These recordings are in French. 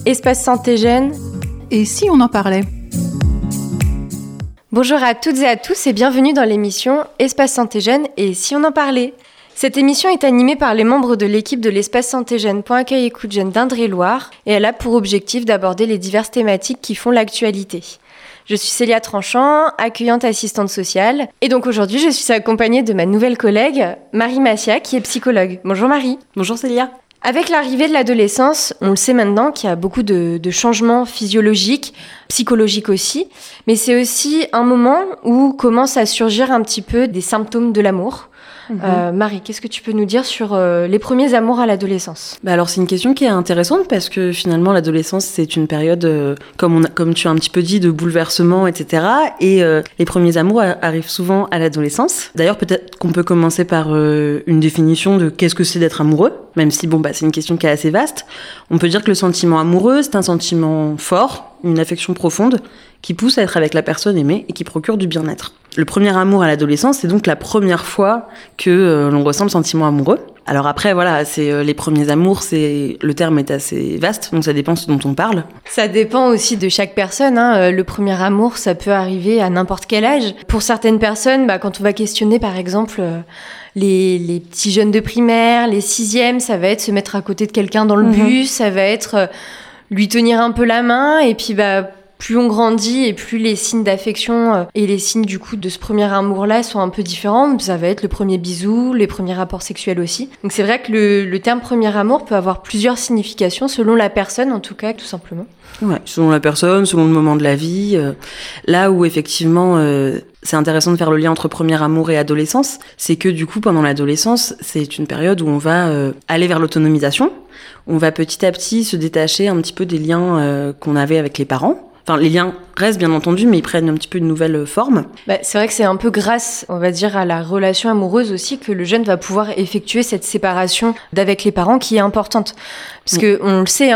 Espace Santé Jeune. Et si on en parlait ? Bonjour à toutes et à tous et bienvenue dans l'émission Espace Santé Jeune et si on en parlait. Cette émission est animée par les membres de l'équipe de l'Espace Santé Jeune Point Accueil Écoute Jeune d'Indre-et-Loire et elle a pour objectif d'aborder les diverses thématiques qui font l'actualité. Je suis Célia Tranchant, accueillante assistante sociale. Et donc aujourd'hui, je suis accompagnée de ma nouvelle collègue, Marie Massia, qui est psychologue. Bonjour Marie. Bonjour Célia. Avec l'arrivée de l'adolescence, on le sait maintenant qu'il y a beaucoup de changements physiologiques, psychologiques aussi. Mais c'est aussi un moment où commencent à surgir un petit peu des symptômes de l'amour. Marie, qu'est-ce que tu peux nous dire sur les premiers amours à l'adolescence ? Alors c'est une question qui est intéressante parce que finalement l'adolescence c'est une période, comme tu as un petit peu dit, de bouleversement, etc. Et les premiers amours arrivent souvent à l'adolescence. D'ailleurs peut-être qu'on peut commencer par une définition de qu'est-ce que c'est d'être amoureux, même si c'est une question qui est assez vaste. On peut dire que le sentiment amoureux c'est un sentiment fort, une affection profonde qui pousse à être avec la personne aimée et qui procure du bien-être. Le premier amour à l'adolescence, c'est donc la première fois que l'on ressent le sentiment amoureux. Alors après, voilà, c'est les premiers amours, le terme est assez vaste, donc ça dépend ce dont on parle. Ça dépend aussi de chaque personne. Le premier amour, ça peut arriver à n'importe quel âge. Pour certaines personnes, quand on va questionner, par exemple, les petits jeunes de primaire, les sixièmes, ça va être se mettre à côté de quelqu'un dans le bus, ça va être lui tenir un peu la main, et puis plus on grandit et plus les signes d'affection et les signes du coup de ce premier amour-là sont un peu différents. Ça va être le premier bisou, les premiers rapports sexuels aussi. Donc c'est vrai que le terme premier amour peut avoir plusieurs significations selon la personne en tout cas, tout simplement. Ouais, selon la personne, selon le moment de la vie. Là où effectivement c'est intéressant de faire le lien entre premier amour et adolescence, c'est que du coup pendant l'adolescence, c'est une période où on va aller vers l'autonomisation. On va petit à petit se détacher un petit peu des liens qu'on avait avec les parents. Enfin, les liens restent bien entendu, mais ils prennent un petit peu une nouvelle forme. C'est vrai que c'est un peu grâce, on va dire, à la relation amoureuse aussi que le jeune va pouvoir effectuer cette séparation d'avec les parents qui est importante. Parce que on le sait,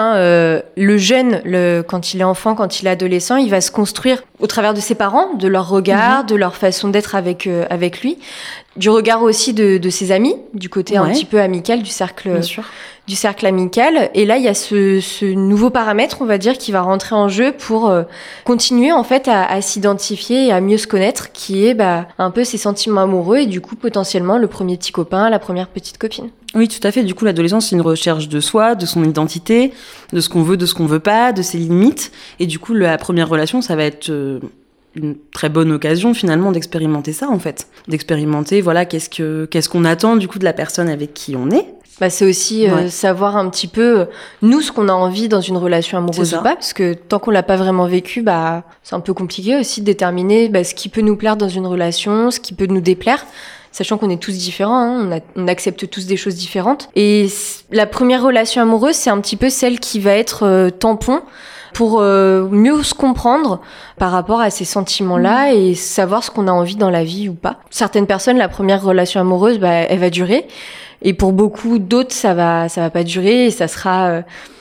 le jeune, quand il est enfant, quand il est adolescent, il va se construire au travers de ses parents, de leur regard, de leur façon d'être avec lui, du regard aussi de ses amis, du côté un petit peu amical du cercle. Bien sûr. Du cercle amical. Et là, il y a ce nouveau paramètre, on va dire, qui va rentrer en jeu pour continuer, en fait, à s'identifier et à mieux se connaître, qui est un peu ses sentiments amoureux et du coup, potentiellement, le premier petit copain, la première petite copine. Oui, tout à fait. Du coup, l'adolescence, c'est une recherche de soi, de son identité, de ce qu'on veut, de ce qu'on veut pas, de ses limites. Et du coup, la première relation, ça va être une très bonne occasion, finalement, d'expérimenter ça, en fait. D'expérimenter, voilà, qu'est-ce qu'on attend, du coup, de la personne avec qui on est. C'est aussi savoir un petit peu, nous, ce qu'on a envie dans une relation amoureuse ou pas, parce que tant qu'on l'a pas vraiment vécu, c'est un peu compliqué aussi de déterminer ce qui peut nous plaire dans une relation, ce qui peut nous déplaire, sachant qu'on est tous différents, on accepte tous des choses différentes. Et la première relation amoureuse, c'est un petit peu celle qui va être tampon pour mieux se comprendre par rapport à ces sentiments-là et savoir ce qu'on a envie dans la vie ou pas. Certaines personnes, la première relation amoureuse, elle va durer. Et pour beaucoup d'autres, ça va pas durer et ça sera,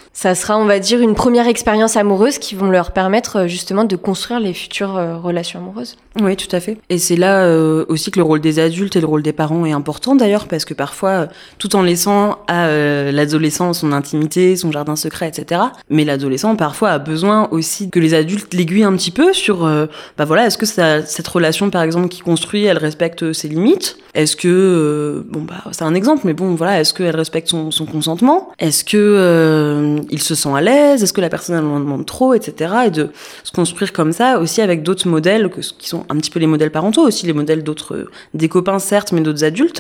on va dire, une première expérience amoureuse qui vont leur permettre justement de construire les futures relations amoureuses. Oui, tout à fait. Et c'est là aussi que le rôle des adultes et le rôle des parents est important d'ailleurs, parce que parfois, tout en laissant à l'adolescent son intimité, son jardin secret, etc., mais l'adolescent parfois a besoin aussi que les adultes l'aiguillent un petit peu sur, est-ce que cette relation, par exemple, qu'il construit, elle respecte ses limites ? Est-ce que, c'est un exemple, mais est-ce qu'elle respecte son consentement ? Est-ce que il se sent à l'aise ? Est-ce que la personne elle en demande trop, etc. Et de se construire comme ça aussi avec d'autres modèles qui sont un petit peu les modèles parentaux aussi, les modèles des copains certes, mais d'autres adultes.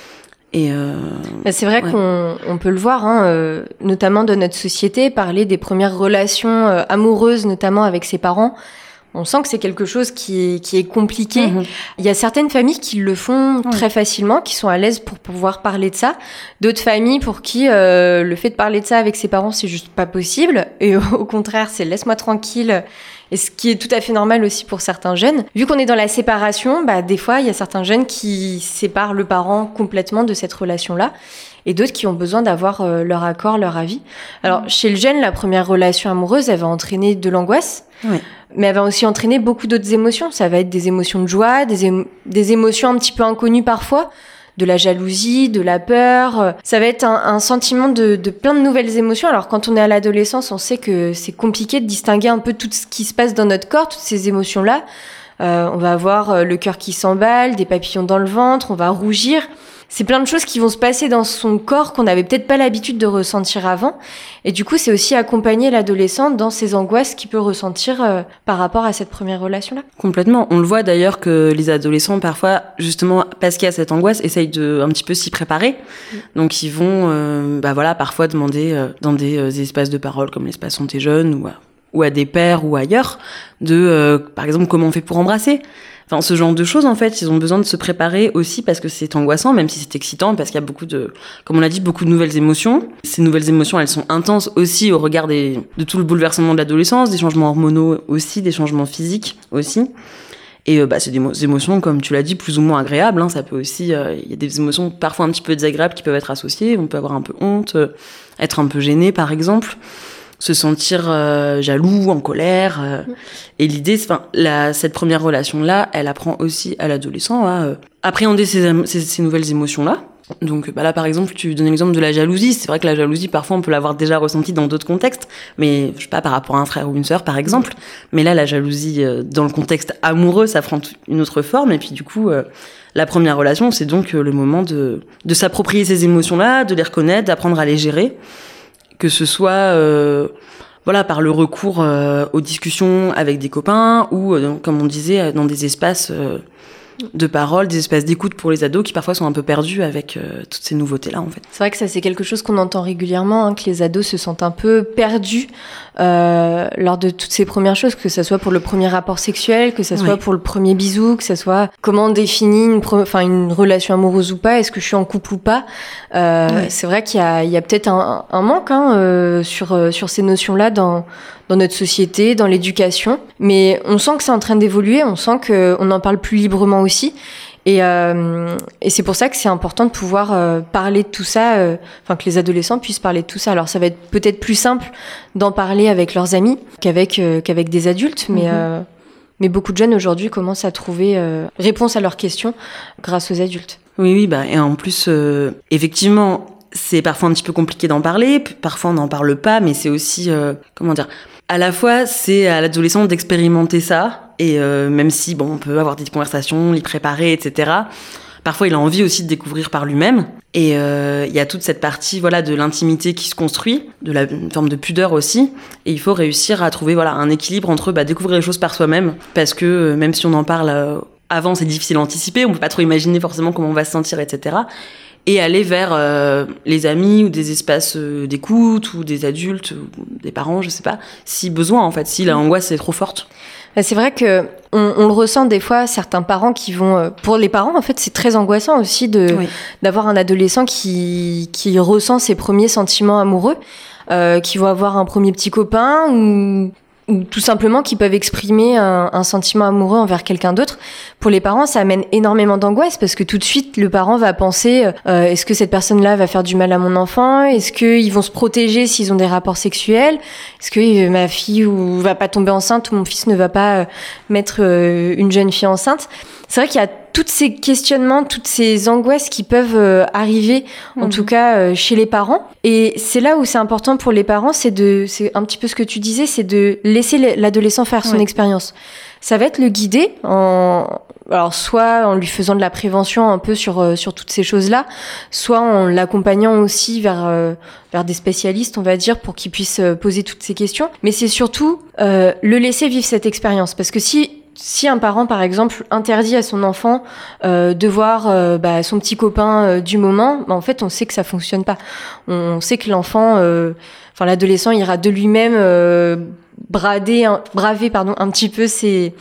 Et c'est vrai qu'on peut le voir, notamment dans notre société, parler des premières relations amoureuses, notamment avec ses parents. On sent que c'est quelque chose qui est compliqué. Il y a certaines familles qui le font très facilement, qui sont à l'aise pour pouvoir parler de ça. D'autres familles pour qui le fait de parler de ça avec ses parents, c'est juste pas possible. Et au contraire, c'est laisse-moi tranquille. Et ce qui est tout à fait normal aussi pour certains jeunes. Vu qu'on est dans la séparation, des fois, il y a certains jeunes qui séparent le parent complètement de cette relation-là. Et d'autres qui ont besoin d'avoir leur accord, leur avis. Alors, chez le jeune, la première relation amoureuse, elle va entraîner de l'angoisse. Mais elle va aussi entraîner beaucoup d'autres émotions. Ça va être des émotions de joie, des émotions un petit peu inconnues parfois, de la jalousie, de la peur. Ça va être un sentiment de plein de nouvelles émotions. Alors quand on est à l'adolescence, on sait que c'est compliqué de distinguer un peu tout ce qui se passe dans notre corps, toutes ces émotions-là. On va avoir le cœur qui s'emballe, des papillons dans le ventre, on va rougir. C'est plein de choses qui vont se passer dans son corps qu'on n'avait peut-être pas l'habitude de ressentir avant. Et du coup, c'est aussi accompagner l'adolescent dans ses angoisses qu'il peut ressentir par rapport à cette première relation-là. Complètement. On le voit d'ailleurs que les adolescents, parfois, justement, parce qu'il y a cette angoisse, essayent de un petit peu s'y préparer. Donc, ils vont, parfois demander dans des espaces de parole comme l'espace Santé Jeune ou à des pairs ou ailleurs, par exemple, comment on fait pour embrasser. Enfin, ce genre de choses, en fait, ils ont besoin de se préparer aussi parce que c'est angoissant, même si c'est excitant, parce qu'il y a comme on l'a dit, beaucoup de nouvelles émotions. Ces nouvelles émotions, elles sont intenses aussi au regard de tout le bouleversement de l'adolescence, des changements hormonaux aussi, des changements physiques aussi. Et c'est des émotions, comme tu l'as dit, plus ou moins agréables. Hein. Ça peut aussi, il y a des émotions parfois un petit peu désagréables qui peuvent être associées. On peut avoir un peu honte, être un peu gêné, par exemple. Se sentir jaloux, en colère. Et l'idée, cette première relation-là, elle apprend aussi à l'adolescent à appréhender ces nouvelles émotions-là. Donc là, par exemple, tu donnes l'exemple de la jalousie. C'est vrai que la jalousie, parfois, on peut l'avoir déjà ressentie dans d'autres contextes, mais je sais pas, par rapport à un frère ou une sœur, par exemple. Mais là, la jalousie, dans le contexte amoureux, ça prend une autre forme. Et puis du coup, la première relation, c'est donc le moment de s'approprier ces émotions-là, de les reconnaître, d'apprendre à les gérer. Que ce soit par le recours aux discussions avec des copains ou, comme on disait, dans des espaces de parole, des espaces d'écoute pour les ados qui parfois sont un peu perdus avec toutes ces nouveautés-là, en fait. C'est vrai que ça, c'est quelque chose qu'on entend régulièrement, que les ados se sentent un peu perdus lors de toutes ces premières choses, que ça soit pour le premier rapport sexuel, que ça soit pour le premier bisou, que ça soit comment on définit une relation amoureuse ou pas, est-ce que je suis en couple ou pas. C'est vrai qu'il y a peut-être un manque sur ces notions-là dans notre société, dans l'éducation. Mais on sent que c'est en train d'évoluer, on sent qu'on en parle plus librement aussi. Et c'est pour ça que c'est important de pouvoir parler de tout ça, que les adolescents puissent parler de tout ça. Alors ça va être peut-être plus simple d'en parler avec leurs amis qu'avec des adultes, mais beaucoup de jeunes aujourd'hui commencent à trouver réponse à leurs questions grâce aux adultes. Oui, et en plus, effectivement, c'est parfois un petit peu compliqué d'en parler, parfois on n'en parle pas, mais c'est aussi, à la fois, c'est à l'adolescent d'expérimenter ça, et même si, on peut avoir des conversations, l'y préparer, etc., parfois il a envie aussi de découvrir par lui-même, et il y a toute cette partie de l'intimité qui se construit, une forme de pudeur aussi, et il faut réussir à trouver un équilibre entre découvrir les choses par soi-même, parce que même si on en parle avant, c'est difficile à anticiper, on peut pas trop imaginer forcément comment on va se sentir, etc., et aller vers les amis ou des espaces d'écoute ou des adultes ou des parents, je sais pas, si besoin en fait, si l'angoisse est trop forte. C'est vrai que on le ressent des fois, certains parents qui vont... Pour les parents, en fait, c'est très angoissant aussi d'avoir un adolescent qui ressent ses premiers sentiments amoureux, qui vont avoir un premier petit copain ou tout simplement qui peuvent exprimer un sentiment amoureux envers quelqu'un d'autre. Pour les parents, ça amène énormément d'angoisse parce que tout de suite, le parent va penser est-ce que cette personne-là va faire du mal à mon enfant ? Est-ce qu'ils vont se protéger s'ils ont des rapports sexuels ? Est-ce que ma fille va pas tomber enceinte ou mon fils ne va pas mettre une jeune fille enceinte ? C'est vrai qu'il y a tous ces questionnements, toutes ces angoisses qui peuvent arriver, en tout cas chez les parents. Et c'est là où c'est important pour les parents, c'est un petit peu ce que tu disais, c'est de laisser l'adolescent faire son expérience. Ça va être le guider, alors soit en lui faisant de la prévention un peu sur toutes ces choses-là, soit en l'accompagnant aussi vers des spécialistes, on va dire, pour qu'ils puissent poser toutes ces questions. Mais c'est surtout le laisser vivre cette expérience, parce que si un parent, par exemple, interdit à son enfant de voir son petit copain du moment, en fait, on sait que ça fonctionne pas. On sait que l'adolescent ira de lui-même braver un petit peu ses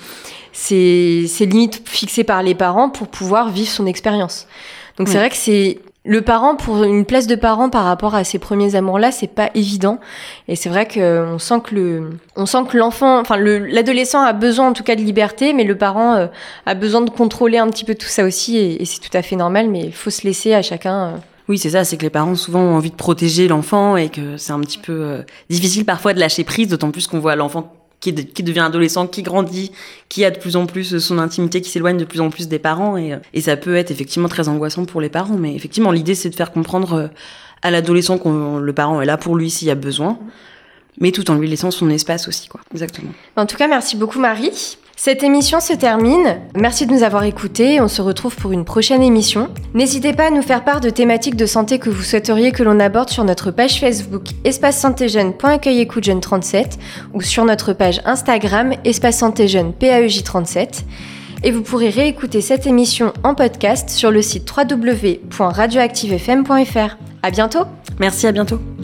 limites fixées par les parents pour pouvoir vivre son expérience. Donc c'est vrai que c'est le parent, pour une place de parent par rapport à ses premiers amours-là, c'est pas évident. Et c'est vrai qu'on sent que l'enfant, l'adolescent a besoin en tout cas de liberté, mais le parent a besoin de contrôler un petit peu tout ça aussi, et c'est tout à fait normal, mais il faut se laisser à chacun. Oui, c'est ça, c'est que les parents souvent ont envie de protéger l'enfant et que c'est un petit peu difficile parfois de lâcher prise, d'autant plus qu'on voit l'enfant qui devient adolescent, qui grandit, qui a de plus en plus son intimité, qui s'éloigne de plus en plus des parents. Et ça peut être effectivement très angoissant pour les parents. Mais effectivement, l'idée, c'est de faire comprendre à l'adolescent que le parent est là pour lui s'il y a besoin, mais tout en lui laissant son espace aussi, quoi. Exactement. En tout cas, merci beaucoup Marie. Cette émission se termine. Merci de nous avoir écoutés. On se retrouve pour une prochaine émission. N'hésitez pas à nous faire part de thématiques de santé que vous souhaiteriez que l'on aborde sur notre page Facebook espacesantéjeune.accueil-écoute-jeune37 ou sur notre page Instagram Espace Santé Jeune PAEJ37. Et vous pourrez réécouter cette émission en podcast sur le site www.radioactivefm.fr. À bientôt. Merci, à bientôt.